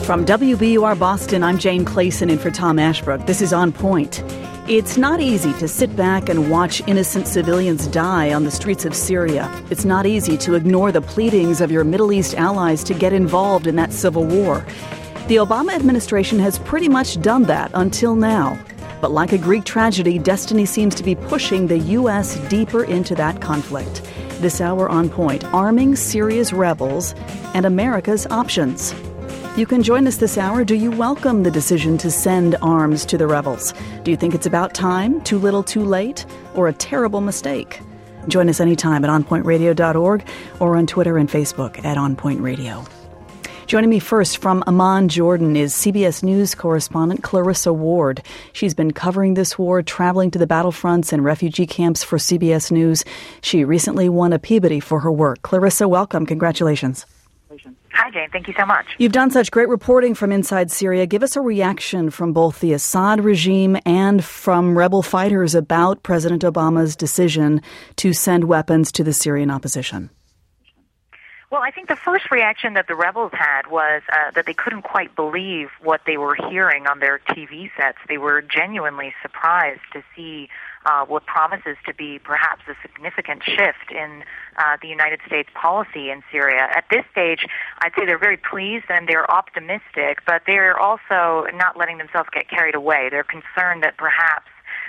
From WBUR Boston, I'm Jane Clayson in for Tom Ashbrook. This is On Point. It's not easy to sit back and watch innocent civilians die on the streets of Syria. It's not easy to ignore the pleadings of your Middle East allies to get involved in that civil war. The Obama administration has pretty much done that until now. But like a Greek tragedy, destiny seems to be pushing the U.S. deeper into that conflict. This hour On Point, arming Syria's rebels and America's options. You can join us this hour. Do you welcome the decision to send arms to the rebels? Do you think it's about time, too little, too late, or a terrible mistake? Join us anytime at onpointradio.org or on Twitter and Facebook at On Point Radio. Joining me first from Amman, Jordan, is CBS News correspondent Clarissa Ward. She's been covering this war, traveling to the battlefronts and refugee camps for CBS News. She recently won a Peabody for her work. Clarissa, welcome. Congratulations. Hi, Jane. Thank you so much. You've done such great reporting from inside Syria. Give us a reaction from both the Assad regime and from rebel fighters about President Obama's decision to send weapons to the Syrian opposition. Well, I think the first reaction that the rebels had was that they couldn't quite believe what they were hearing on their TV sets. They were genuinely surprised to see what promises to be perhaps a significant shift in the United States policy in Syria. At this stage, I'd say they're very pleased and they're optimistic, but they're also not letting themselves get carried away. They're concerned that perhaps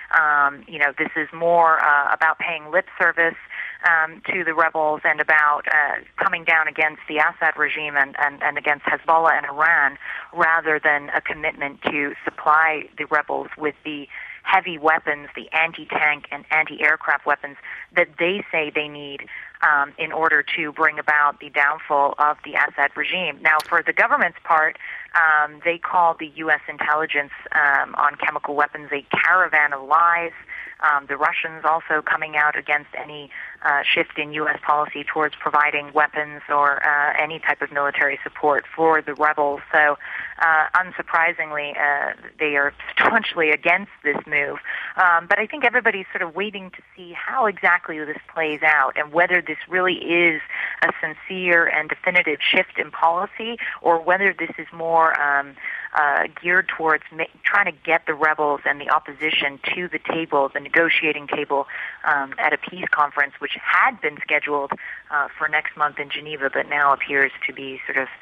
this is more about paying lip service to the rebels and about coming down against the Assad regime and against Hezbollah and Iran, rather than a commitment to supply the rebels with the heavy weapons, the anti-tank and anti-aircraft weapons that they say they need in order to bring about the downfall of the Assad regime. Now, for the government's part, they call the U.S. intelligence on chemical weapons a caravan of lies. The Russians also coming out against any shift in U.S. policy towards providing weapons or any type of military support for the rebels. So, unsurprisingly, they are staunchly against this move. But I think everybody's sort of waiting to see how exactly this plays out and whether this really is a sincere and definitive shift in policy or whether this is more geared towards trying to get the rebels and the opposition to the table, the negotiating table, at a peace conference, which had been scheduled for next month in Geneva, but now appears to be sort of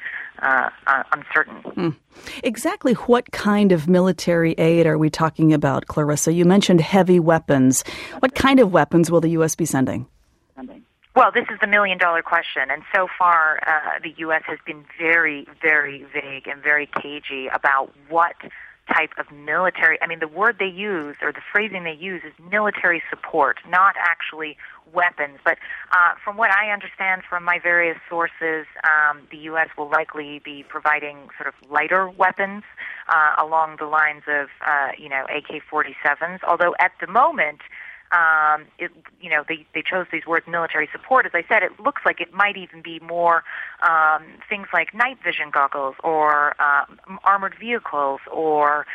uncertain. Exactly what kind of military aid are we talking about, Clarissa? You mentioned heavy weapons. What kind of weapons will the U.S. be sending? Well, this is the million-dollar question, and so far the U.S. has been very, very vague and very cagey about what type of military, the word they use or the phrasing they use is military support, not actually weapons. But from what I understand from my various sources, the U.S. will likely be providing sort of lighter weapons along the lines of, AK-47s, although at the moment, they chose these words military support. As I said, it looks like it might even be more things like night vision goggles or armored vehicles or,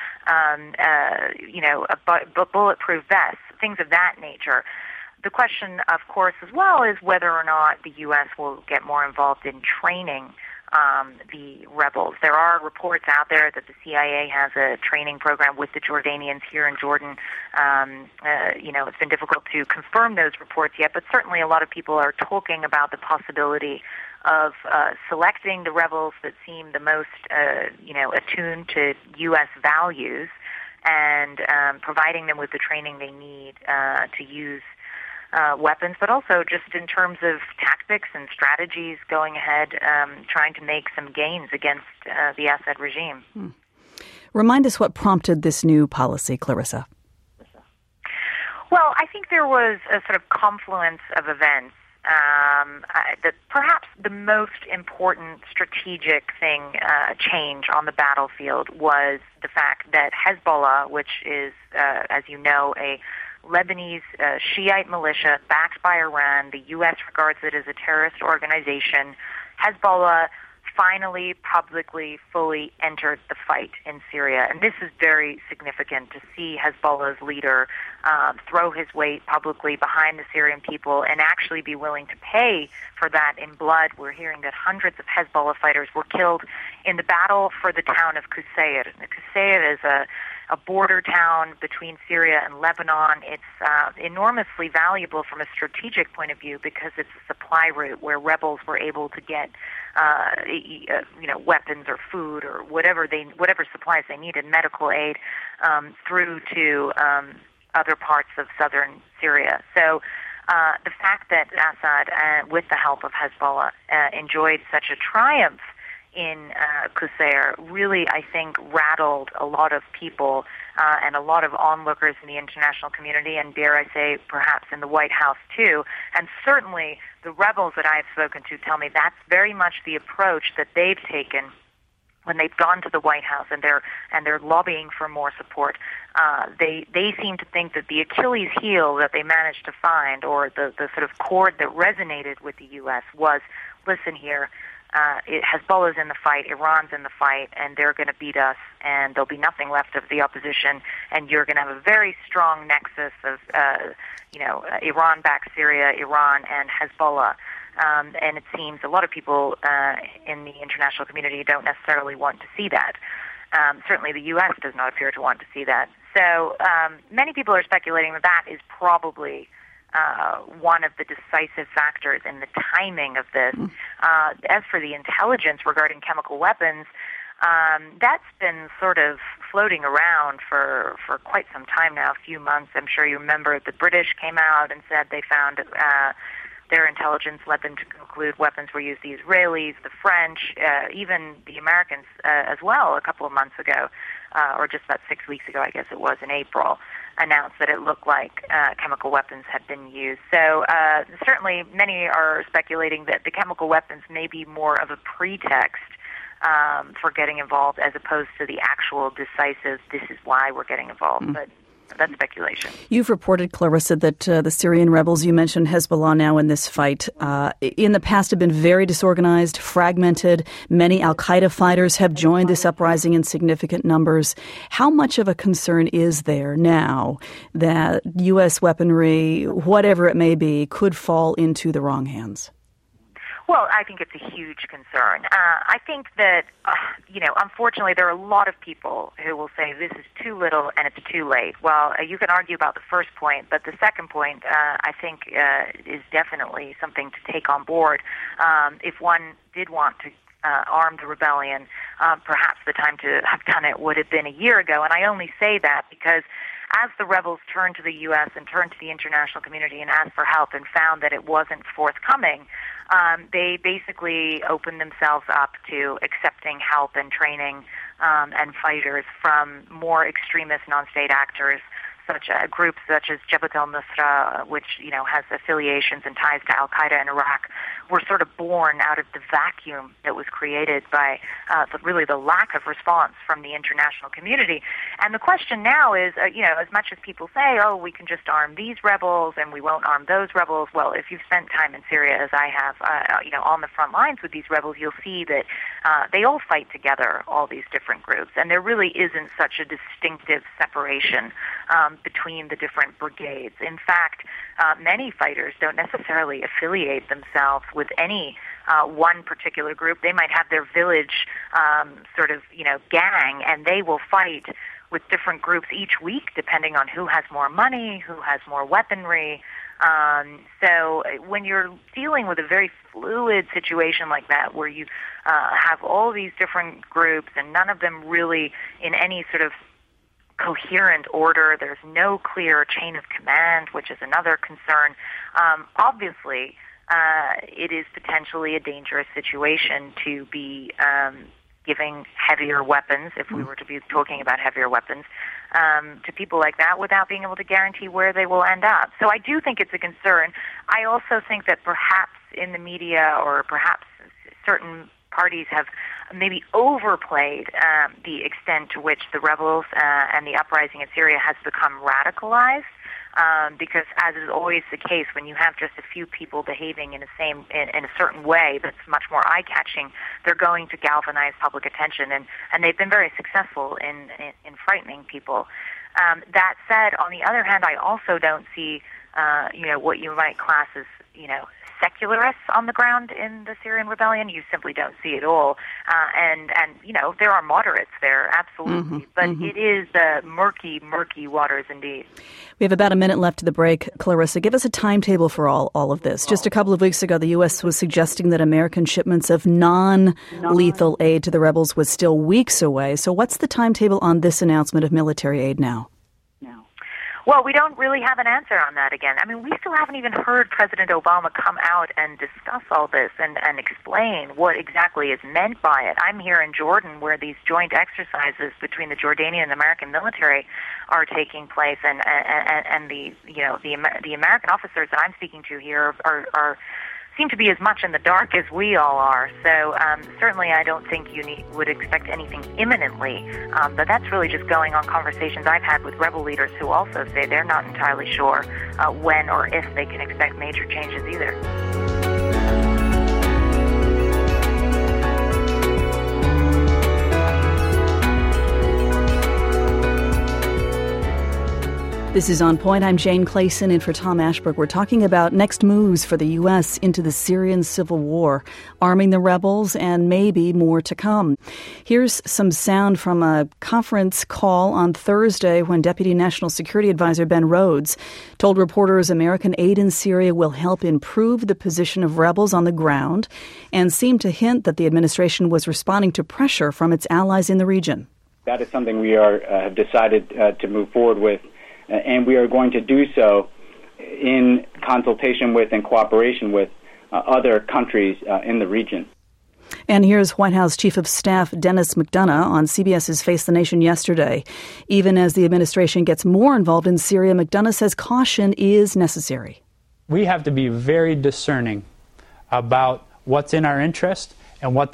bulletproof vests, things of that nature. The question, of course, as well, is whether or not the U.S. will get more involved in training the rebels. There are reports out there that the CIA has a training program with the Jordanians here in Jordan. It's been difficult to confirm those reports yet, but certainly a lot of people are talking about the possibility of selecting the rebels that seem the most, attuned to U.S. values and providing them with the training they need to use weapons, but also just in terms of tactics and strategies going ahead, trying to make some gains against the Assad regime. Remind us what prompted this new policy, Clarissa. Well, I think there was a sort of confluence of events. That perhaps the most important strategic change on the battlefield was the fact that Hezbollah, which is, as you know, a Lebanese Shiite militia backed by Iran. The U.S. regards it as a terrorist organization. Hezbollah finally publicly, fully entered the fight in Syria. And this is very significant to see Hezbollah's leader throw his weight publicly behind the Syrian people and actually be willing to pay for that in blood. We're hearing that hundreds of Hezbollah fighters were killed in the battle for the town of Qusayr. Qusayr is a border town between Syria and Lebanon. It's enormously valuable from a strategic point of view because it's a supply route where rebels were able to get weapons or food or whatever supplies they needed, medical aid, through to other parts of southern Syria. So the fact that Assad, with the help of Hezbollah, enjoyed such a triumph in Qusayr really, I think, rattled a lot of people and a lot of onlookers in the international community, and dare I say, perhaps in the White House too. And certainly the rebels that I've spoken to tell me that's very much the approach that they've taken when they've gone to the White House and they're lobbying for more support. They seem to think that the Achilles heel that they managed to find, or the sort of chord that resonated with the U.S. was, listen here, Hezbollah's in the fight, Iran's in the fight, and they're going to beat us, and there'll be nothing left of the opposition, and you're going to have a very strong nexus of, Iran-backed Syria, Iran, and Hezbollah. And it seems a lot of people in the international community don't necessarily want to see that. Certainly the U.S. does not appear to want to see that. So many people are speculating that is probably one of the decisive factors in the timing of this. As for the intelligence regarding chemical weapons, that's been sort of floating around for quite some time now, a few months. I'm sure you remember the British came out and said they found their intelligence led them to conclude weapons were used. The Israelis, the French, even the Americans as well a couple of months ago, or just about 6 weeks ago, I guess it was, in April, announced that it looked like chemical weapons had been used. So certainly many are speculating that the chemical weapons may be more of a pretext for getting involved as opposed to the actual decisive, this is why we're getting involved. But that's speculation. You've reported, Clarissa, that the Syrian rebels, you mentioned Hezbollah now in this fight, in the past have been very disorganized, fragmented. Many al-Qaeda fighters have joined this uprising in significant numbers. How much of a concern is there now that U.S. weaponry, whatever it may be, could fall into the wrong hands? Well, I think it's a huge concern. I think that, unfortunately, there are a lot of people who will say this is too little and it's too late. Well, you can argue about the first point, but the second point, I think, is definitely something to take on board. If one did want to arm the rebellion, perhaps the time to have done it would have been a year ago. And I only say that because as the rebels turned to the U.S. and turned to the international community and asked for help and found that it wasn't forthcoming, they basically opened themselves up to accepting help and training and fighters from more extremist non-state actors, groups such as Jabhat al-Nusra, which has affiliations and ties to al-Qaeda in Iraq, were sort of born out of the vacuum that was created by the lack of response from the international community. And the question now is, as much as people say, oh, we can just arm these rebels and we won't arm those rebels, well, if you've spent time in Syria, as I have, on the front lines with these rebels, you'll see that they all fight together, all these different groups, and there really isn't such a distinctive separation between the different brigades. In fact, many fighters don't necessarily affiliate themselves with any one particular group. They might have their village gang, and they will fight with different groups each week, depending on who has more money, who has more weaponry. So when you're dealing with a very fluid situation like that, where you have all these different groups and none of them really in any sort of coherent order, there's no clear chain of command, which is another concern. Obviously, it is potentially a dangerous situation to be giving heavier weapons, if we were to be talking about heavier weapons, to people like that without being able to guarantee where they will end up. So I do think it's a concern. I also think that perhaps in the media, or perhaps certain parties have maybe overplayed the extent to which the rebels and the uprising in Syria has become radicalized. because as is always the case, when you have just a few people behaving in a certain way that's much more eye-catching, they're going to galvanize public attention, and they've been very successful in frightening people. That said, on the other hand, I also don't see what you might class as secularists on the ground in the Syrian rebellion. You simply don't see it all. And there are moderates there, absolutely. But it is murky, murky waters indeed. We have about a minute left to the break. Clarissa, give us a timetable for all of this. Just a couple of weeks ago, the U.S. was suggesting that American shipments of non-lethal aid to the rebels was still weeks away. So what's the timetable on this announcement of military aid now? Well, we don't really have an answer on that again. I mean, we still haven't even heard President Obama come out and discuss all this and explain what exactly is meant by it. I'm here in Jordan where these joint exercises between the Jordanian and American military are taking place, and the American officers that I'm speaking to here are seem to be as much in the dark as we all are. So certainly I don't think you would expect anything imminently, but that's really just going on conversations I've had with rebel leaders who also say they're not entirely sure when or if they can expect major changes either. This is On Point. I'm Jane Clayson in for Tom Ashbrook. We're talking about next moves for the U.S. into the Syrian civil war, arming the rebels, and maybe more to come. Here's some sound from a conference call on Thursday when Deputy National Security Advisor Ben Rhodes told reporters American aid in Syria will help improve the position of rebels on the ground and seemed to hint that the administration was responding to pressure from its allies in the region. That is something we have decided to move forward with. And we are going to do so in consultation with and cooperation with other countries in the region. And here's White House Chief of Staff Dennis McDonough on CBS's Face the Nation yesterday. Even as the administration gets more involved in Syria, McDonough says caution is necessary. We have to be very discerning about what's in our interest and what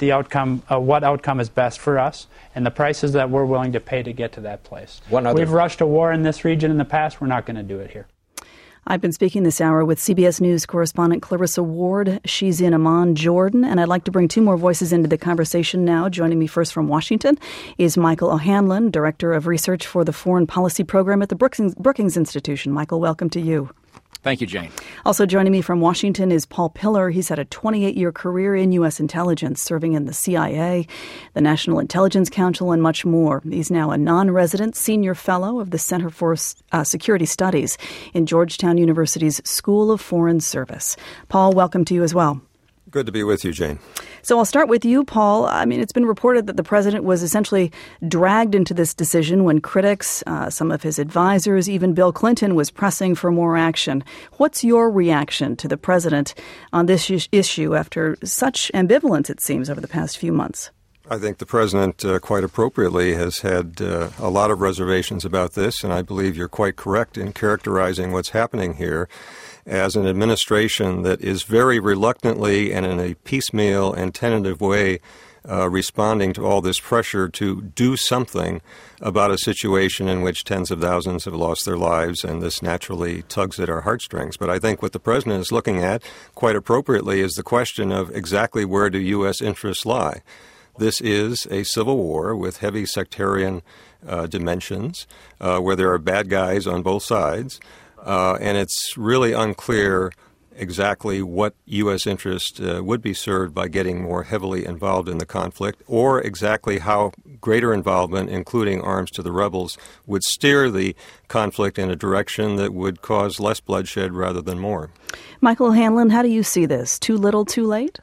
outcome is best for us, and the prices that we're willing to pay to get to that place. We've rushed a war in this region in the past. We're not going to do it here. I've been speaking this hour with CBS News correspondent Clarissa Ward. She's in Amman, Jordan, and I'd like to bring two more voices into the conversation now. Joining me first from Washington is Michael O'Hanlon, Director of Research for the Foreign Policy Program at the Brookings Institution. Michael, welcome to you. Thank you, Jane. Also joining me from Washington is Paul Pillar. He's had a 28-year career in U.S. intelligence, serving in the CIA, the National Intelligence Council, and much more. He's now a non-resident senior fellow of the Center for Security Studies in Georgetown University's School of Foreign Service. Paul, welcome to you as well. Good to be with you, Jane. So I'll start with you, Paul. I mean, it's been reported that the president was essentially dragged into this decision when critics, some of his advisors, even Bill Clinton was pressing for more action. What's your reaction to the president on this issue after such ambivalence, it seems, over the past few months? I think the president, quite appropriately, has had a lot of reservations about this, and I believe you're quite correct in characterizing what's happening here as an administration that is very reluctantly and in a piecemeal and tentative way responding to all this pressure to do something about a situation in which tens of thousands have lost their lives, and this naturally tugs at our heartstrings. But I think what the president is looking at, quite appropriately, is the question of exactly where do U.S. interests lie. This is a civil war with heavy sectarian dimensions where there are bad guys on both sides. And it's really unclear exactly what U.S. interest would be served by getting more heavily involved in the conflict, or exactly how greater involvement, including arms to the rebels, would steer the conflict in a direction that would cause less bloodshed rather than more. Michael O'Hanlon, how do you see this? Too little, too late?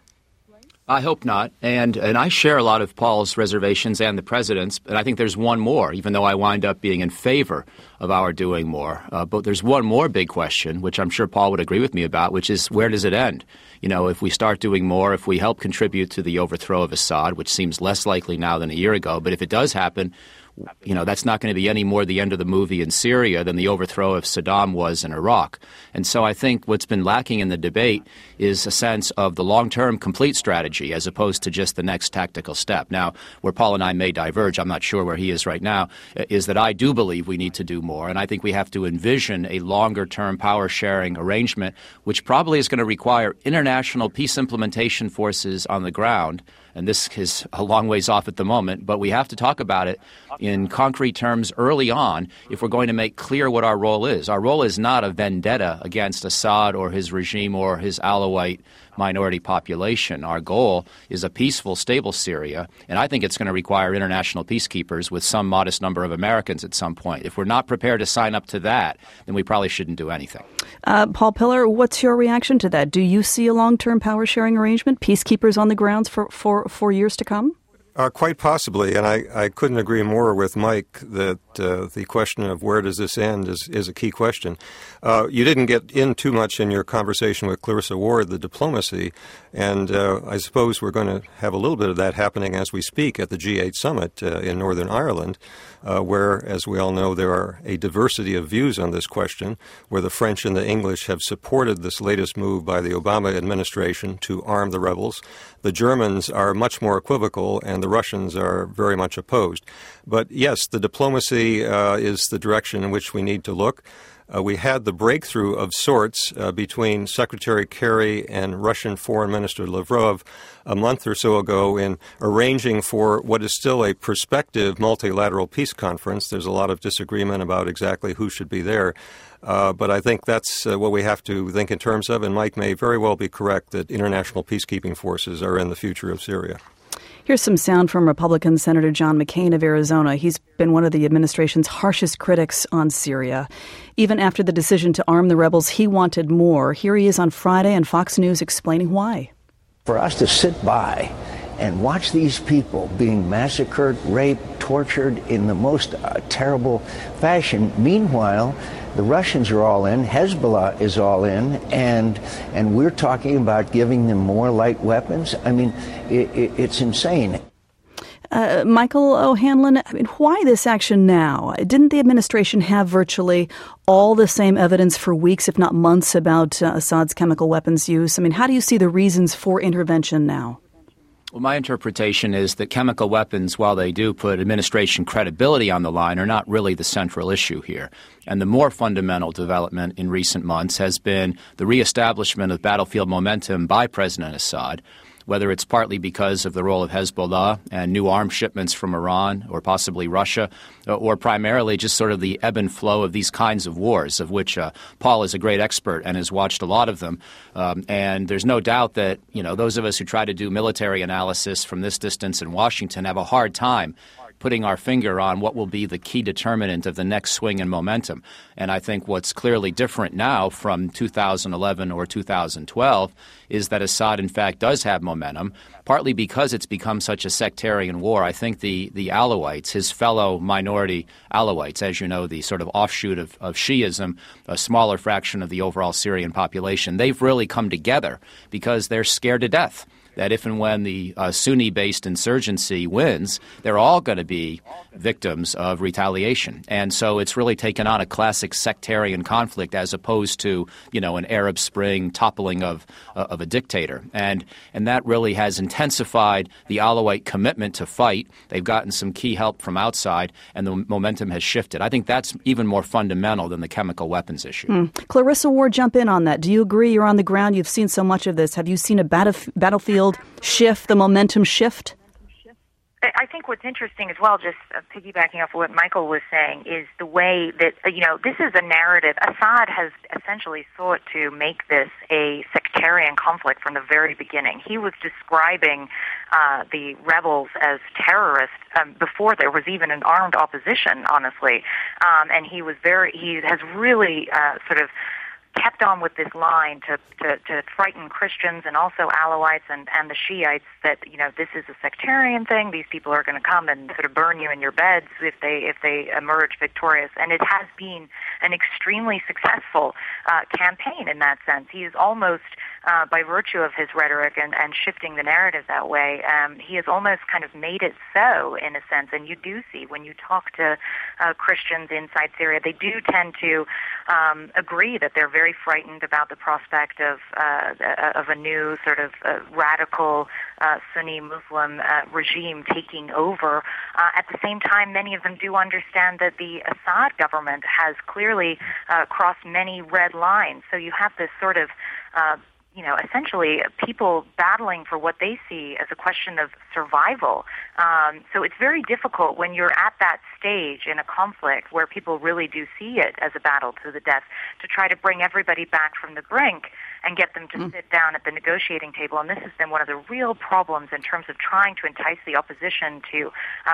I hope not. And I share a lot of Paul's reservations and the president's, but I think there's one more, even though I wind up being in favor of our doing more. But there's one more big question, which I'm sure Paul would agree with me about, which is where does it end? You know, if we start doing more, if we help contribute to the overthrow of Assad, which seems less likely now than a year ago, but if it does happen, that's not going to be any more the end of the movie in Syria than the overthrow of Saddam was in Iraq. And so I think what's been lacking in the debate is a sense of the long-term complete strategy as opposed to just the next tactical step. Now, where Paul and I may diverge, I'm not sure where he is right now, is that I do believe we need to do more. And I think we have to envision a longer-term power-sharing arrangement, which probably is going to require international peace implementation forces on the ground. And this is a long ways off at the moment, but we have to talk about it in concrete terms early on if we're going to make clear what our role is. Our role is not a vendetta against Assad or his regime or his Alawite minority population. Our goal is a peaceful, stable Syria, and I think it's going to require international peacekeepers with some modest number of Americans at some point. If we're not prepared to sign up to that, then we probably shouldn't do anything. Paul Pillar, what's your reaction to that? Do you see a long-term power-sharing arrangement, peacekeepers on the grounds for years to come? Quite possibly, and I couldn't agree more with Mike that the question of where does this end is a key question. You didn't get in too much in your conversation with Clarissa Ward, the diplomacy, and I suppose we're going to have a little bit of that happening as we speak at the G8 summit in Northern Ireland, where, as we all know, there are a diversity of views on this question, where the French and the English have supported this latest move by the Obama administration to arm the rebels. The Germans are much more equivocal, and the Russians are very much opposed. But yes, the diplomacy is the direction in which we need to look. We had the breakthrough of sorts between Secretary Kerry and Russian Foreign Minister Lavrov a month or so ago in arranging for what is still a prospective multilateral peace conference. There's a lot of disagreement about exactly who should be there. But I think that's what we have to think in terms of, and Mike may very well be correct that international peacekeeping forces are in the future of Syria. Here's some sound from Republican Senator John McCain of Arizona. He's been one of the administration's harshest critics on Syria. Even after the decision to arm the rebels, he wanted more. Here he is on Friday on Fox News explaining why. For us to sit by and watch these people being massacred, raped, tortured in the most terrible fashion. Meanwhile, the Russians are all in, Hezbollah is all in, and we're talking about giving them more light weapons. I mean, it's insane. Michael O'Hanlon, I mean, why this action now? Didn't the administration have virtually all the same evidence for weeks, if not months, about Assad's chemical weapons use? I mean, how do you see the reasons for intervention now? Well, my interpretation is that chemical weapons, while they do put administration credibility on the line, are not really the central issue here. And the more fundamental development in recent months has been the reestablishment of battlefield momentum by President Assad, whether it's partly because of the role of Hezbollah and new arms shipments from Iran or possibly Russia, or primarily just sort of the ebb and flow of these kinds of wars, of which Paul is a great expert and has watched a lot of them. And there's no doubt that, those of us who try to do military analysis from this distance in Washington have a hard time putting our finger on what will be the key determinant of the next swing in momentum. And I think what's clearly different now from 2011 or 2012 is that Assad, in fact, does have momentum, partly because it's become such a sectarian war. I think the Alawites, his fellow minority Alawites, as you know, the sort of offshoot of Shi'ism, a smaller fraction of the overall Syrian population, they've really come together because they're scared to death that if and when the Sunni-based insurgency wins, they're all going to be victims of retaliation. And so it's really taken on a classic sectarian conflict as opposed to, an Arab Spring toppling of a dictator. And that really has intensified the Alawite commitment to fight. They've gotten some key help from outside, and the momentum has shifted. I think that's even more fundamental than the chemical weapons issue. Clarissa Ward, jump in on that. Do you agree? You're on the ground. You've seen so much of this. Have you seen a battlefield shift, the momentum shift? I think what's interesting as well, just piggybacking off of what Michael was saying, is the way that, this is a narrative. Assad has essentially sought to make this a sectarian conflict from the very beginning. He was describing the rebels as terrorists before there was even an armed opposition, honestly. And he has really sort of kept on with this line to frighten Christians and also Alawites and the Shiites that, this is a sectarian thing. These people are going to come and sort of burn you in your beds if they emerge victorious. And it has been an extremely successful campaign in that sense. He is almost, by virtue of his rhetoric and shifting the narrative that way, he has almost kind of made it so, in a sense. And you do see, when you talk to Christians inside Syria, they do tend to agree that they're very frightened about the prospect of a new sort of radical Sunni Muslim regime taking over. At the same time, many of them do understand that the Assad government has clearly crossed many red lines. So you have this sort of essentially people battling for what they see as a question of survival. So it's very difficult when you're at that stage in a conflict where people really do see it as a battle to the death to try to bring everybody back from the brink and get them to sit down at the negotiating table. And this has been one of the real problems in terms of trying to entice the opposition to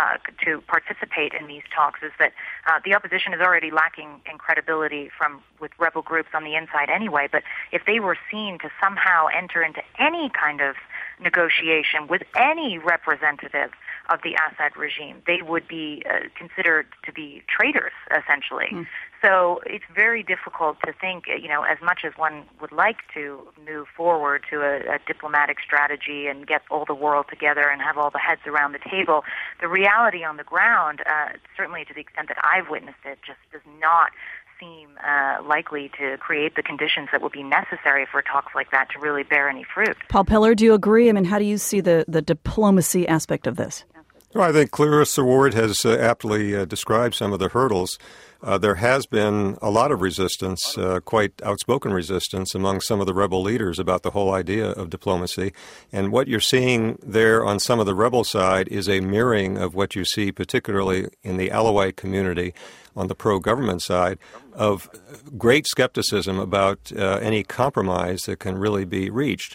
participate in these talks, is that the opposition is already lacking in credibility with rebel groups on the inside anyway. But if they were seen to somehow enter into any kind of negotiation with any representative of the Assad regime, they would be considered to be traitors, essentially. So it's very difficult to think, as much as one would like to move forward to a diplomatic strategy and get all the world together and have all the heads around the table, the reality on the ground, certainly to the extent that I've witnessed it, just does not seem likely to create the conditions that will be necessary for talks like that to really bear any fruit. Paul Pillar, do you agree? I mean, how do you see the diplomacy aspect of this? Well, I think Clarissa Ward has aptly described some of the hurdles. There has been a lot of resistance, quite outspoken resistance among some of the rebel leaders about the whole idea of diplomacy. And what you're seeing there on some of the rebel side is a mirroring of what you see particularly in the Alawite community on the pro-government side, of great skepticism about any compromise that can really be reached.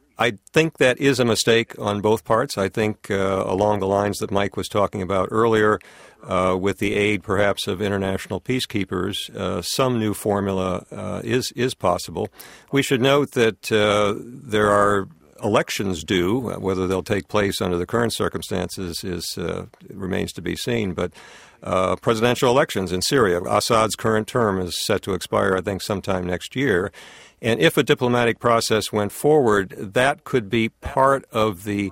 I think that is a mistake on both parts. I think along the lines that Mike was talking about earlier, with the aid perhaps of international peacekeepers, some new formula is possible. We should note that there are elections due. Whether they'll take place under the current circumstances remains to be seen. But presidential elections in Syria, Assad's current term is set to expire, I think, sometime next year. And if a diplomatic process went forward, that could be part of the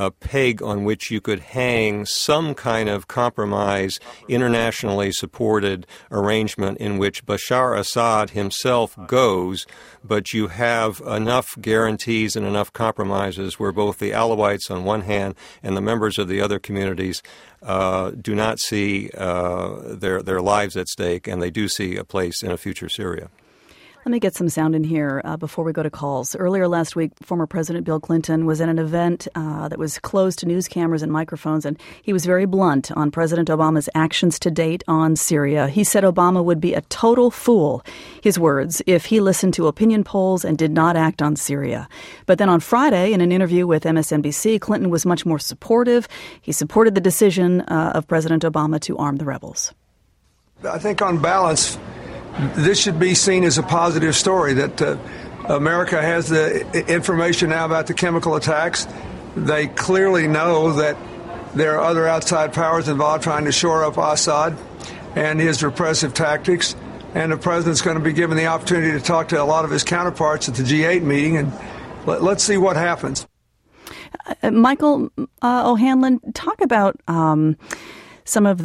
peg on which you could hang some kind of compromise, internationally supported arrangement in which Bashar Assad himself goes, but you have enough guarantees and enough compromises where both the Alawites on one hand and the members of the other communities do not see their lives at stake, and they do see a place in a future Syria. Let me get some sound in here before we go to calls. Earlier last week, former President Bill Clinton was at an event that was closed to news cameras and microphones, and he was very blunt on President Obama's actions to date on Syria. He said Obama would be a total fool, his words, if he listened to opinion polls and did not act on Syria. But then on Friday, in an interview with MSNBC, Clinton was much more supportive. He supported the decision of President Obama to arm the rebels. I think on balance, this should be seen as a positive story that America has the information now about the chemical attacks. They clearly know that there are other outside powers involved trying to shore up Assad and his repressive tactics. And the president's going to be given the opportunity to talk to a lot of his counterparts at the G8 meeting. And let's see what happens. Michael O'Hanlon, talk about some of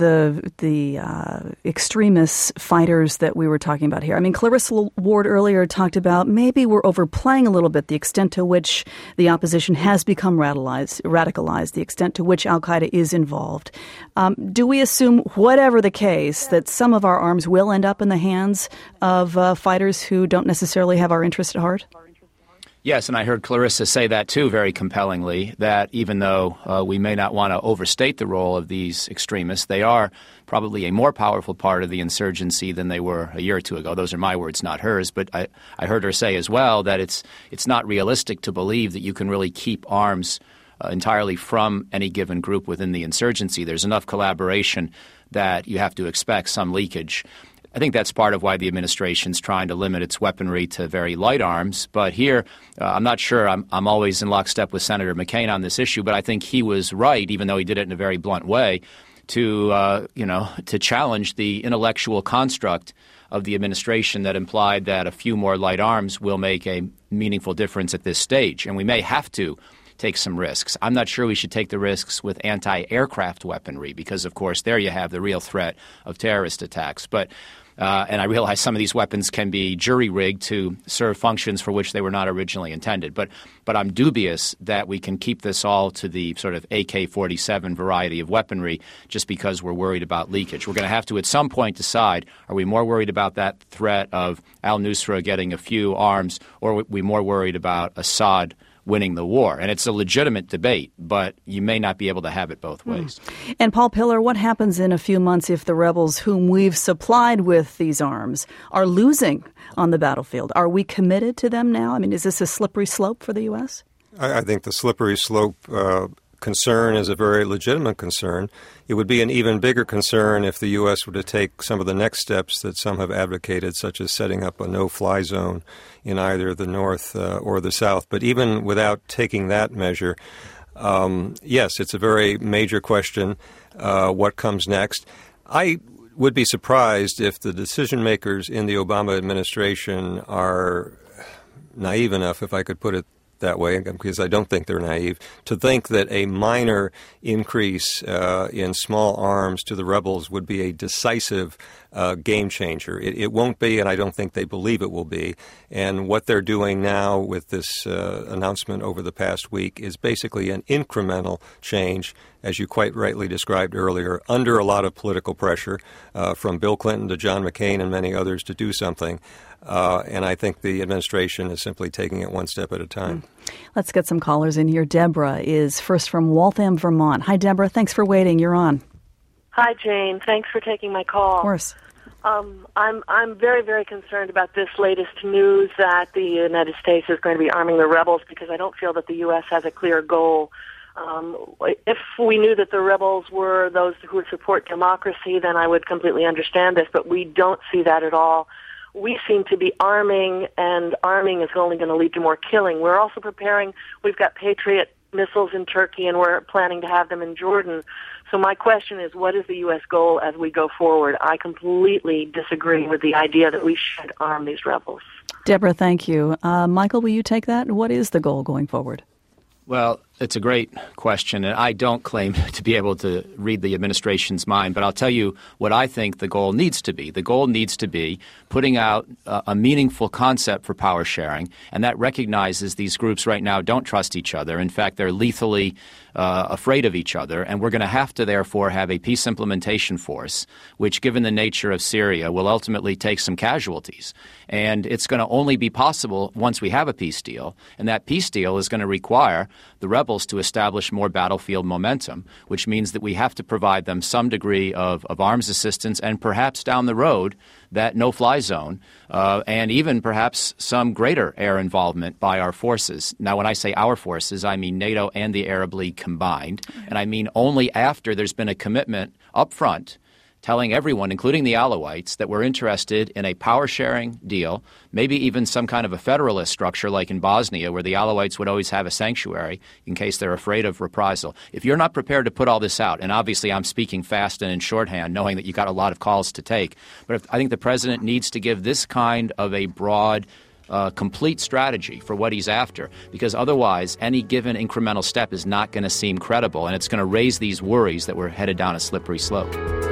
the extremist fighters that we were talking about here. I mean, Clarissa Ward earlier talked about maybe we're overplaying a little bit the extent to which the opposition has become radicalized, the extent to which al-Qaeda is involved. Do we assume, whatever the case, that some of our arms will end up in the hands of fighters who don't necessarily have our interest at heart? Yes, and I heard Clarissa say that, too, very compellingly, that even though we may not want to overstate the role of these extremists, they are probably a more powerful part of the insurgency than they were a year or two ago. Those are my words, not hers. But I heard her say as well that it's not realistic to believe that you can really keep arms entirely from any given group within the insurgency. There's enough collaboration that you have to expect some leakage. I think that's part of why the administration's trying to limit its weaponry to very light arms. But here, I'm not sure I'm always in lockstep with Senator McCain on this issue, but I think he was right, even though he did it in a very blunt way, to challenge the intellectual construct of the administration that implied that a few more light arms will make a meaningful difference at this stage. And we may have to take some risks. I'm not sure we should take the risks with anti-aircraft weaponry because, of course, there you have the real threat of terrorist attacks. But and I realize some of these weapons can be jury-rigged to serve functions for which they were not originally intended. But I'm dubious that we can keep this all to the sort of AK-47 variety of weaponry just because we're worried about leakage. We're going to have to at some point decide, are we more worried about that threat of al-Nusra getting a few arms, or are we more worried about Assad winning the war? And it's a legitimate debate, but you may not be able to have it both ways. And Paul Pillar, what happens in a few months if the rebels whom we've supplied with these arms are losing on the battlefield? Are we committed to them now? I mean, is this a slippery slope for the U.S.? I think the slippery slope concern is a very legitimate concern. It would be an even bigger concern if the U.S. were to take some of the next steps that some have advocated, such as setting up a no-fly zone in either the North or the South. But even without taking that measure, yes, it's a very major question, what comes next. I would be surprised if the decision makers in the Obama administration are naive enough, if I could put it that way, because I don't think they're naive, to think that a minor increase in small arms to the rebels would be a decisive game changer. It won't be, and I don't think they believe it will be. And what they're doing now with this announcement over the past week is basically an incremental change, as you quite rightly described earlier, under a lot of political pressure from Bill Clinton to John McCain and many others to do something. And I think the administration is simply taking it one step at a time. Let's get some callers in here. Deborah is first from Waltham, Vermont. Hi, Deborah. Thanks for waiting. You're on. Hi, Jane. Thanks for taking my call. Of course. I'm very, very concerned about this latest news that the United States is going to be arming the rebels because I don't feel that the U.S. has a clear goal. If we knew that the rebels were those who would support democracy, then I would completely understand this, but we don't see that at all. We seem to be arming, and arming is only going to lead to more killing. We're also preparing, we've got Patriot missiles in Turkey, and we're planning to have them in Jordan. So my question is, what is the U.S. goal as we go forward? I completely disagree with the idea that we should arm these rebels. Deborah, thank you. Michael, will you take that? What is the goal going forward? Well, it's a great question, and I don't claim to be able to read the administration's mind, but I'll tell you what I think the goal needs to be. The goal needs to be putting out a meaningful concept for power sharing, and that recognizes these groups right now don't trust each other. In fact, they're lethally afraid of each other, and we're going to have to, therefore, have a peace implementation force, which, given the nature of Syria, will ultimately take some casualties. And it's going to only be possible once we have a peace deal, and that peace deal is going to require the rebels to establish more battlefield momentum, which means that we have to provide them some degree of arms assistance and perhaps down the road that no-fly zone and even perhaps some greater air involvement by our forces. Now, when I say our forces, I mean NATO and the Arab League combined, and I mean only after there's been a commitment up front telling everyone, including the Alawites, that we're interested in a power-sharing deal, maybe even some kind of a federalist structure like in Bosnia, where the Alawites would always have a sanctuary in case they're afraid of reprisal. If you're not prepared to put all this out, and obviously I'm speaking fast and in shorthand, knowing that you've got a lot of calls to take, but I think the president needs to give this kind of a broad complete strategy for what he's after, because otherwise any given incremental step is not going to seem credible, and it's going to raise these worries that we're headed down a slippery slope.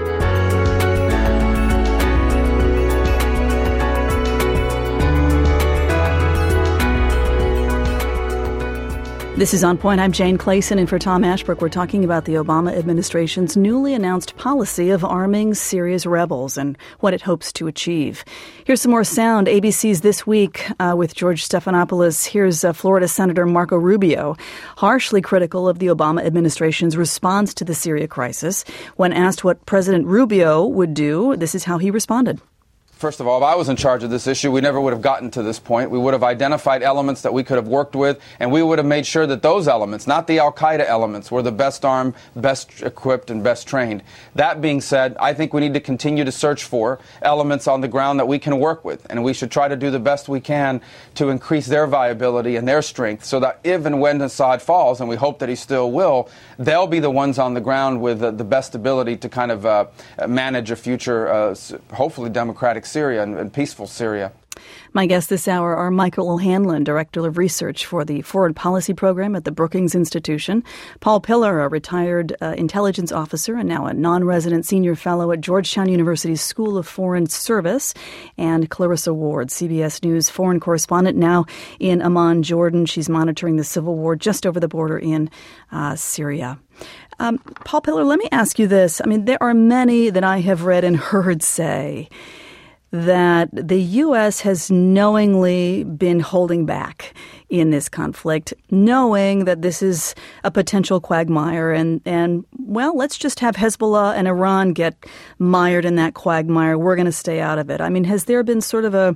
This is On Point. I'm Jane Clayson, and for Tom Ashbrook, we're talking about the Obama administration's newly announced policy of arming Syria's rebels and what it hopes to achieve. Here's some more sound. ABC's This Week with George Stephanopoulos. Here's Florida Senator Marco Rubio, harshly critical of the Obama administration's response to the Syria crisis. When asked what President Rubio would do, this is how he responded. First of all, if I was in charge of this issue, we never would have gotten to this point. We would have identified elements that we could have worked with, and we would have made sure that those elements, not the al-Qaeda elements, were the best armed, best equipped, and best trained. That being said, I think we need to continue to search for elements on the ground that we can work with, and we should try to do the best we can to increase their viability and their strength so that if and when Assad falls, and we hope that he still will, they'll be the ones on the ground with the best ability to kind of manage a future, hopefully democratic Syria and peaceful Syria. My guests this hour are Michael O'Hanlon, Director of Research for the Foreign Policy Program at the Brookings Institution, Paul Pillar, a retired intelligence officer and now a non-resident senior fellow at Georgetown University's School of Foreign Service, and Clarissa Ward, CBS News foreign correspondent, now in Amman, Jordan. She's monitoring the civil war just over the border in Syria. Paul Pillar, let me ask you this. I mean, there are many that I have read and heard say that the U.S. has knowingly been holding back in this conflict, knowing that this is a potential quagmire, and well, let's just have Hezbollah and Iran get mired in that quagmire. We're going to stay out of it. I mean, has there been sort of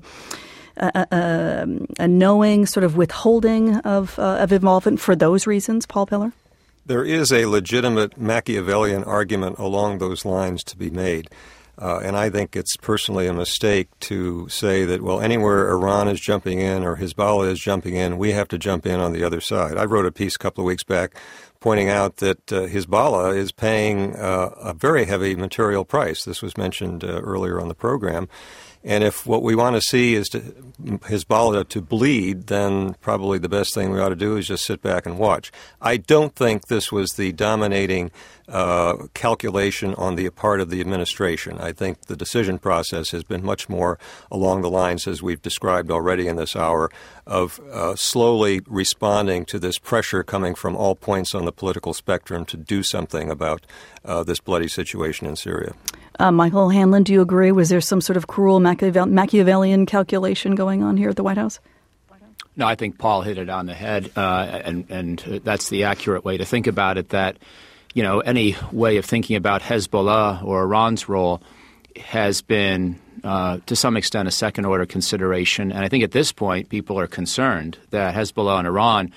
a knowing sort of withholding of involvement for those reasons, Paul Pillar? There is a legitimate Machiavellian argument along those lines to be made. And I think it's personally a mistake to say that, well, anywhere Iran is jumping in or Hezbollah is jumping in, we have to jump in on the other side. I wrote a piece a couple of weeks back pointing out that Hezbollah is paying a very heavy material price. This was mentioned earlier on the program. And if what we want to see is Hezbollah to bleed, then probably the best thing we ought to do is just sit back and watch. I don't think this was the dominating calculation on the part of the administration. I think the decision process has been much more along the lines, as we've described already in this hour, of slowly responding to this pressure coming from all points on the political spectrum to do something about this bloody situation in Syria. Michael O'Hanlon, do you agree? Was there some sort of cruel Machiavellian calculation going on here at the White House? No, I think Paul hit it on the head, and that's the accurate way to think about it, that, you know, any way of thinking about Hezbollah or Iran's role has been, to some extent, a second-order consideration. And I think at this point, people are concerned that Hezbollah and Iran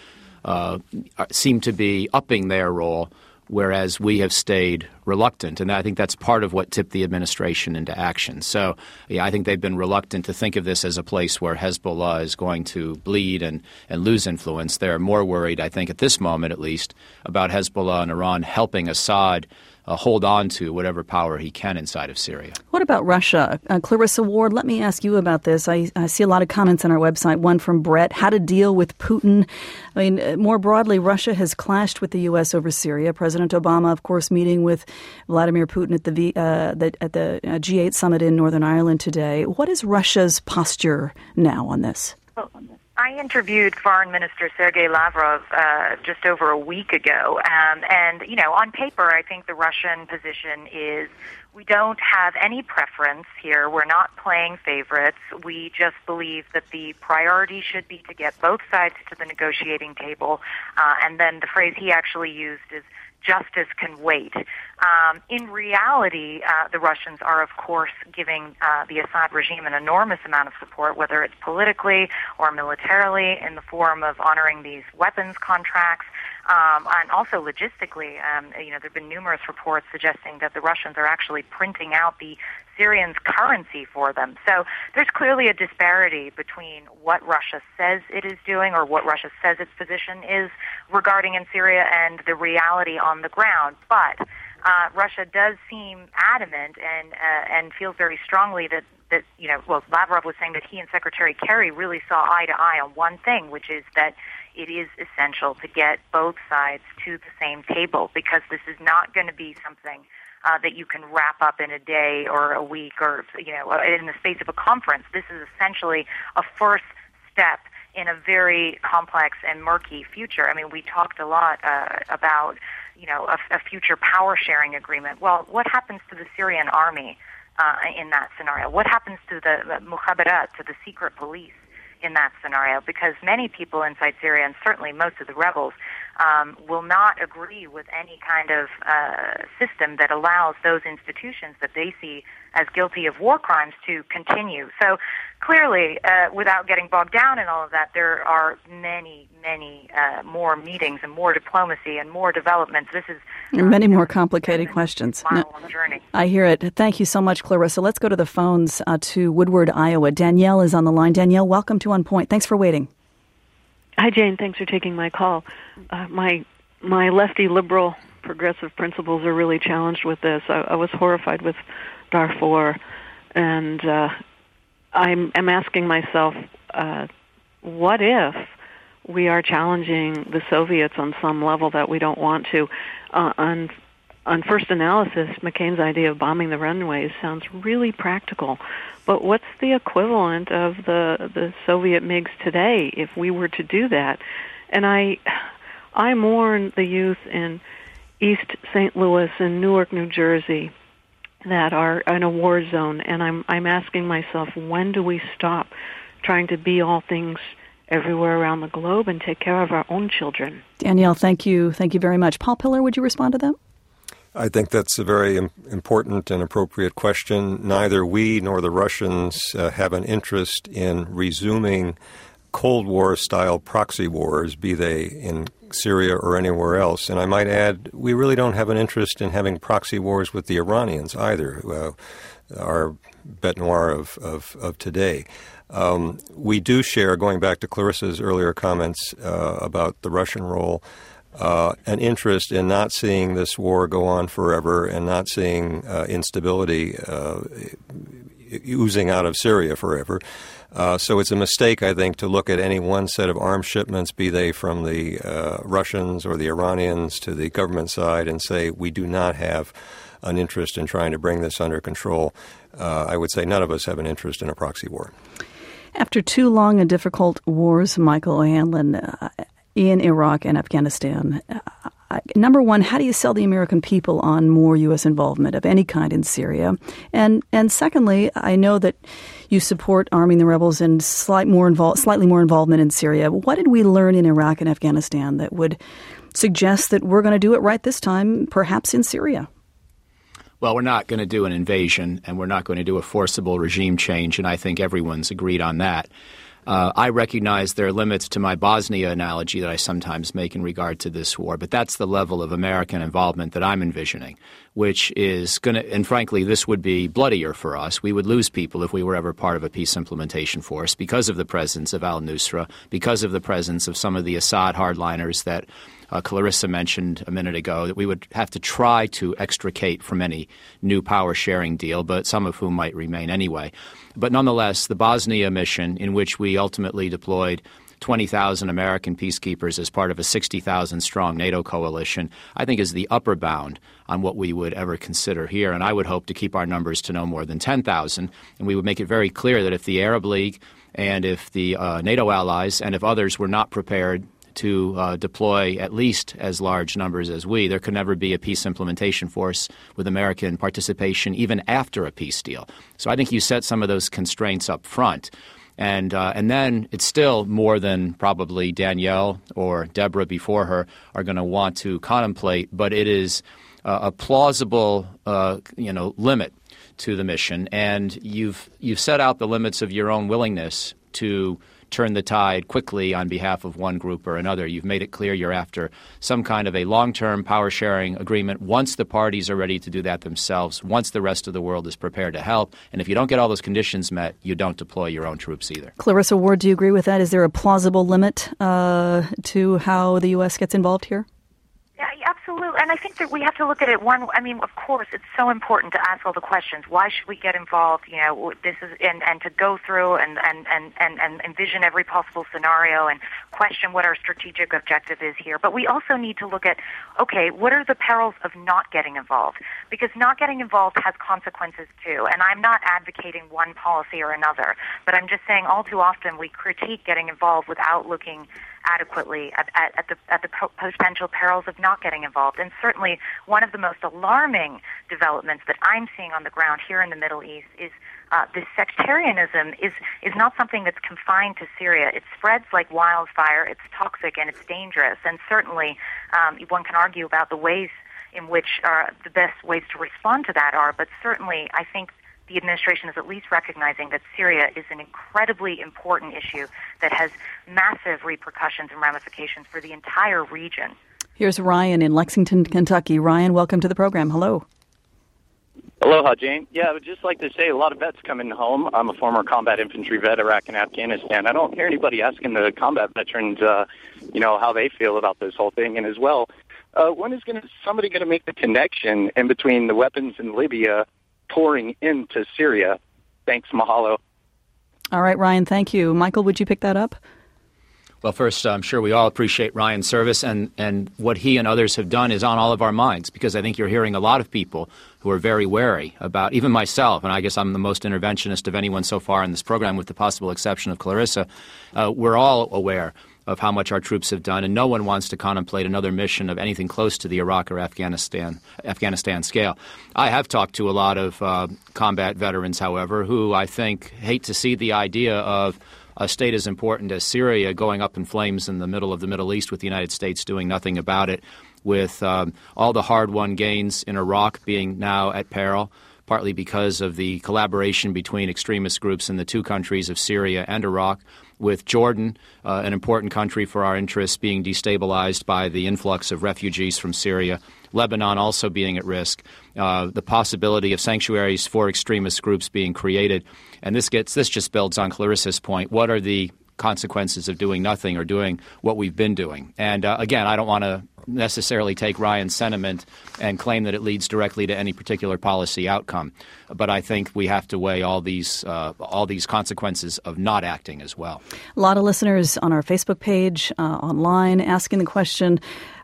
seem to be upping their role, whereas we have stayed reluctant. And I think that's part of what tipped the administration into action. So, yeah, I think they've been reluctant to think of this as a place where Hezbollah is going to bleed and lose influence. They're more worried, I think, at this moment at least, about Hezbollah and Iran helping Assad hold on to whatever power he can inside of Syria. What about Russia? Clarissa Ward, let me ask you about this. I see a lot of comments on our website, one from Brett, how to deal with Putin. I mean, more broadly, Russia has clashed with the U.S. over Syria. President Obama, of course, meeting with Vladimir Putin at the G8 summit in Northern Ireland today. What is Russia's posture now on this? I interviewed Foreign Minister Sergei Lavrov just over a week ago, and, you know, on paper, I think the Russian position is we don't have any preference here. We're not playing favorites. We just believe that the priority should be to get both sides to the negotiating table, and then the phrase he actually used is justice can wait. In reality, the Russians are, of course, giving the Assad regime an enormous amount of support, whether it's politically or militarily, in the form of honoring these weapons contracts, and also logistically. You know, there have been numerous reports suggesting that the Russians are actually printing out the Syrians' currency for them. So there's clearly a disparity between what Russia says it is doing, or what Russia says its position is regarding in Syria, and the reality on the ground. But Russia does seem adamant and feels very strongly that you know, well, Lavrov was saying that he and Secretary Kerry really saw eye to eye on one thing, which is that it is essential to get both sides to the same table, because this is not going to be something that you can wrap up in a day or a week or, you know, in the space of a conference. This is essentially a first step in a very complex and murky future. I mean, we talked a lot about, you know, a future power sharing agreement. Well, what happens to the Syrian army in that scenario? What happens to the mukhabarat, to the secret police in that scenario? Because many people inside Syria, and certainly most of the rebels, will not agree with any kind of system that allows those institutions that they see as guilty of war crimes to continue. So clearly, without getting bogged down in all of that, there are many more meetings and more diplomacy and more developments. This is many more complicated questions. Long journey. I hear it. Thank you so much, Clarissa. Let's go to the phones to Woodward, Iowa. Danielle is on the line. Danielle, welcome to On Point. Thanks for waiting. Hi, Jane. Thanks for taking my call. My lefty liberal progressive principles are really challenged with this. I was horrified with Darfur, and I'm asking myself, what if we are challenging the Soviets on some level that we don't want to? On first analysis, McCain's idea of bombing the runways sounds really practical, but what's the equivalent of the Soviet MiGs today if we were to do that? And I mourn the youth in East St. Louis and Newark, New Jersey, that are in a war zone, and I'm asking myself, when do we stop trying to be all things everywhere around the globe and take care of our own children? Danielle, thank you very much. Paul Pillar, would you respond to that? I think that's a very important and appropriate question. Neither we nor the Russians have an interest in resuming Cold War-style proxy wars, be they in Syria or anywhere else. And I might add, we really don't have an interest in having proxy wars with the Iranians either, our bête noire of today. We do share, going back to Clarissa's earlier comments about the Russian role, an interest in not seeing this war go on forever and not seeing instability oozing out of Syria forever. So it's a mistake, I think, to look at any one set of arms shipments, be they from the Russians or the Iranians to the government side, and say we do not have an interest in trying to bring this under control. I would say none of us have an interest in a proxy war. After two long and difficult wars, Michael O'Hanlon, in Iraq and Afghanistan, number one, how do you sell the American people on more U.S. involvement of any kind in Syria? And secondly, I know that you support arming the rebels and slightly more involvement in Syria. What did we learn in Iraq and Afghanistan that would suggest that we're going to do it right this time, perhaps in Syria? Well, we're not going to do an invasion, and we're not going to do a forcible regime change, and I think everyone's agreed on that. I recognize there are limits to my Bosnia analogy that I sometimes make in regard to this war, but that's the level of American involvement that I'm envisioning, which is going to – and frankly, this would be bloodier for us. We would lose people if we were ever part of a peace implementation force because of the presence of al-Nusra, because of the presence of some of the Assad hardliners that Clarissa mentioned a minute ago, that we would have to try to extricate from any new power-sharing deal, but some of whom might remain anyway. But nonetheless, the Bosnia mission, in which we ultimately deployed 20,000 American peacekeepers as part of a 60,000-strong NATO coalition, I think is the upper bound on what we would ever consider here. And I would hope to keep our numbers to no more than 10,000. And we would make it very clear that if the Arab League and if the NATO allies and if others were not prepared to deploy at least as large numbers as we, there could never be a peace implementation force with American participation even after a peace deal. So I think you set some of those constraints up front. And then it's still more than probably Danielle or Deborah before her are going to want to contemplate, but it is a plausible limit to the mission. And you've set out the limits of your own willingness to turn the tide quickly on behalf of one group or another. You've made it clear you're after some kind of a long-term power-sharing agreement once the parties are ready to do that themselves, once the rest of the world is prepared to help. And if you don't get all those conditions met, you don't deploy your own troops either. Clarissa Ward, do you agree with that? Is there a plausible limit to how the U.S. gets involved here? Yeah, absolutely. And I think that we have to look at it of course, it's so important to ask all the questions. Why should we get involved? This is and to go through and envision every possible scenario and question what our strategic objective is here. But we also need to look at, okay, what are the perils of not getting involved? Because not getting involved has consequences too. And I'm not advocating one policy or another, but I'm just saying all too often we critique getting involved without looking adequately at the potential perils of not getting involved. And certainly one of the most alarming developments that I'm seeing on the ground here in the Middle East is this sectarianism is not something that's confined to Syria. It spreads like wildfire. It's toxic and it's dangerous. And certainly one can argue about the ways in which the best ways to respond to that are, but certainly I think the administration is at least recognizing that Syria is an incredibly important issue that has massive repercussions and ramifications for the entire region. Here's Ryan in Lexington, Kentucky. Ryan, welcome to the program. Hello. Aloha, Jane. Yeah, I would just like to say a lot of vets coming home. I'm a former combat infantry vet, Iraq and Afghanistan. I don't hear anybody asking the combat veterans, how they feel about this whole thing. And as well, when is somebody going to make the connection in between the weapons in Libya pouring into Syria? Thanks, mahalo. All right, Ryan, thank you. Michael, would you pick that up? Well, first, I'm sure we all appreciate Ryan's service, and what he and others have done is on all of our minds, because I think you're hearing a lot of people who are very wary about, even myself, and I guess I'm the most interventionist of anyone so far in this program, with the possible exception of Clarissa. We're all aware of how much our troops have done, and no one wants to contemplate another mission of anything close to the Iraq or Afghanistan scale. I have talked to a lot of combat veterans, however, who I think hate to see the idea of a state as important as Syria going up in flames in the middle of the Middle East with the United States doing nothing about it, with all the hard-won gains in Iraq being now at peril, partly because of the collaboration between extremist groups in the two countries of Syria and Iraq, with Jordan, an important country for our interests, being destabilized by the influx of refugees from Syria, Lebanon also being at risk, the possibility of sanctuaries for extremist groups being created. And this just builds on Clarissa's point. What are the consequences of doing nothing or doing what we've been doing? And again, I don't want to necessarily take Ryan's sentiment and claim that it leads directly to any particular policy outcome. But I think we have to weigh all these consequences of not acting as well. A lot of listeners on our Facebook page, online, asking the question,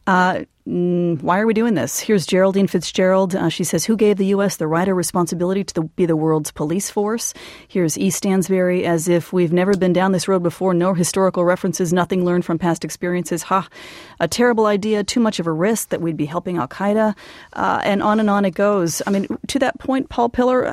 why are we doing this? Here's Geraldine Fitzgerald. She says, who gave the U.S. the right or responsibility to be the world's police force? Here's E. Stansberry, as if we've never been down this road before. No historical references, nothing learned from past experiences. A terrible idea, too much of a risk that we'd be helping al-Qaeda. And on it goes. I mean, to that point, Paul Pillar,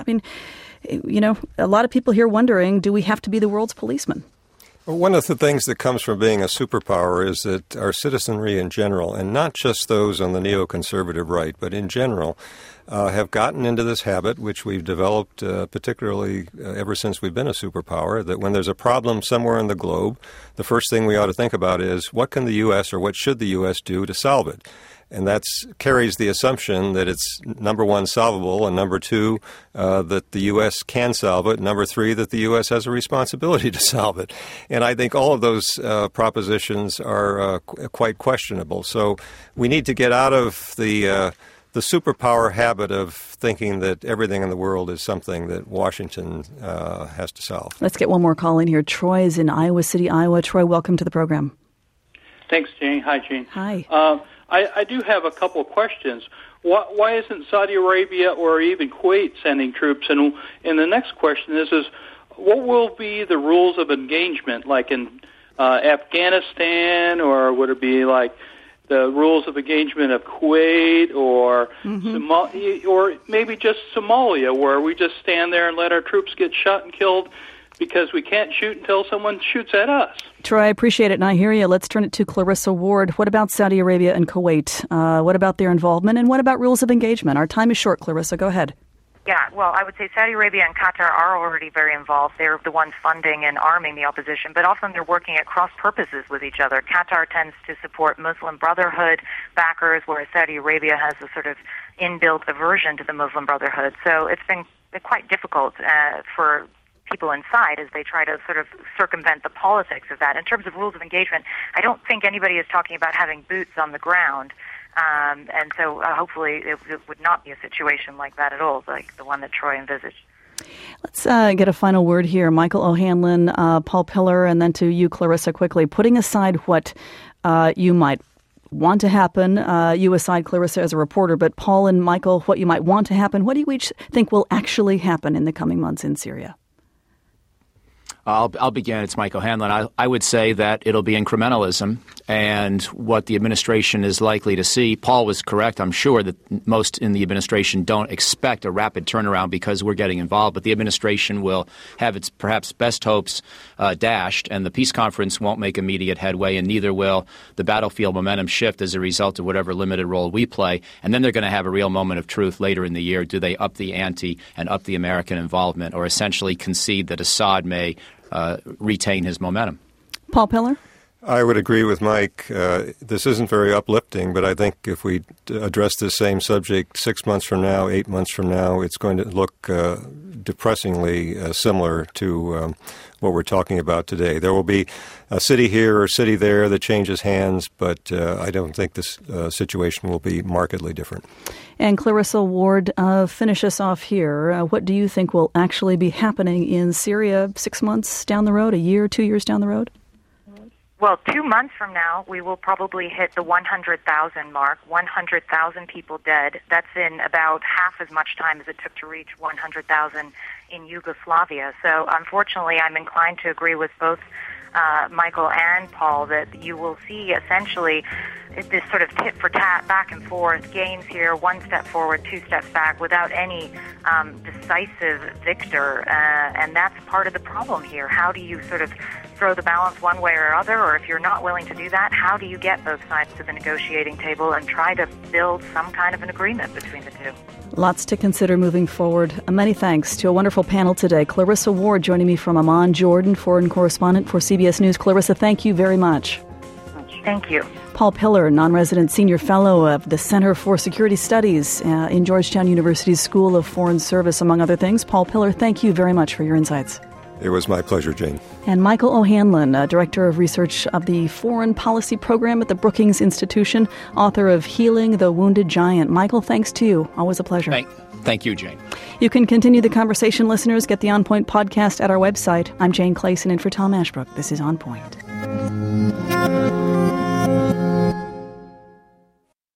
a lot of people here wondering, do we have to be the world's policeman? Well, one of the things that comes from being a superpower is that our citizenry in general, and not just those on the neoconservative right, but in general, have gotten into this habit, which we've developed particularly ever since we've been a superpower, that when there's a problem somewhere in the globe, the first thing we ought to think about is what can the U.S. or what should the U.S. do to solve it? And that carries the assumption that it's, number one, solvable, and number two, that the U.S. can solve it, number three, that the U.S. has a responsibility to solve it. And I think all of those propositions are quite questionable. So we need to get out of the superpower habit of thinking that everything in the world is something that Washington has to solve. Let's get one more call in here. Troy is in Iowa City, Iowa. Troy, welcome to the program. Thanks, Jane. Hi, Jane. Hi. I do have a couple of questions. Why isn't Saudi Arabia or even Kuwait sending troops? And the next question is what will be the rules of engagement, like in Afghanistan, or would it be like the rules of engagement of Kuwait or or maybe just Somalia, where we just stand there and let our troops get shot and killed because we can't shoot until someone shoots at us? Troy, I appreciate it, and I hear you. Let's turn it to Clarissa Ward. What about Saudi Arabia and Kuwait? What about their involvement, and what about rules of engagement? Our time is short, Clarissa. Go ahead. Yeah, well, I would say Saudi Arabia and Qatar are already very involved. They're the ones funding and arming the opposition, but often they're working at cross purposes with each other. Qatar tends to support Muslim Brotherhood backers, whereas Saudi Arabia has a sort of inbuilt aversion to the Muslim Brotherhood. So it's been quite difficult for people inside as they try to sort of circumvent the politics of that. In terms of rules of engagement, I don't think anybody is talking about having boots on the ground. And so hopefully it would not be a situation like that at all, like the one that Troy envisaged. Let's get a final word here. Michael O'Hanlon, Paul Pillar, and then to you, Clarissa, quickly. Putting aside what you might want to happen, you aside, Clarissa, as a reporter, but Paul and Michael, what you might want to happen, what do you each think will actually happen in the coming months in Syria? I'll begin. It's Mike O'Hanlon. I would say that it'll be incrementalism, and what the administration is likely to see. Paul was correct. I'm sure that most in the administration don't expect a rapid turnaround because we're getting involved, but the administration will have its perhaps best hopes dashed, and the peace conference won't make immediate headway, and neither will the battlefield momentum shift as a result of whatever limited role we play. And then they're going to have a real moment of truth later in the year. Do they up the ante and up the American involvement, or essentially concede that Assad may retain his momentum? Paul Pillar? I would agree with Mike. This isn't very uplifting, but I think if we address this same subject 6 months from now, 8 months from now, it's going to look depressingly similar to what we're talking about today. There will be a city here or a city there that changes hands, but I don't think this situation will be markedly different. And Clarissa Ward, finish us off here. What do you think will actually be happening in Syria 6 months down the road, a year, 2 years down the road? Well, 2 months from now, we will probably hit the 100,000 mark, 100,000 people dead. That's in about half as much time as it took to reach 100,000 in Yugoslavia. So, unfortunately, I'm inclined to agree with both Michael and Paul that you will see essentially this sort of tit-for-tat, back and forth, gains here, 1 step forward, 2 steps back, without any decisive victor. And that's part of the problem here. How do you sort of throw the balance one way or other, or if you're not willing to do that, how do you get both sides to the negotiating table and try to build some kind of an agreement between the two? Lots to consider moving forward. Many thanks to a wonderful panel today. Clarissa Ward joining me from Amman, Jordan, foreign correspondent for CBS News. Clarissa, thank you very much. Thank you. Paul Pillar, non-resident senior fellow of the Center for Security Studies in Georgetown University's School of Foreign Service, among other things. Paul Pillar, thank you very much for your insights. It was my pleasure, Jane. And Michael O'Hanlon, Director of Research of the Foreign Policy Program at the Brookings Institution, author of Healing the Wounded Giant. Michael, thanks to you. Always a pleasure. Thank you, Jane. You can continue the conversation, listeners. Get the On Point podcast at our website. I'm Jane Clayson in for Tom Ashbrook. This is On Point.